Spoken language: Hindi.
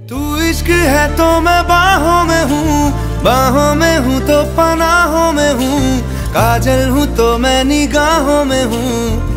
तू इश्क है तो मैं बाहों में हूँ, बाहों में हूँ तो पनाहों में हूँ, काजल हूँ तो मैं निगाहों में हूँ।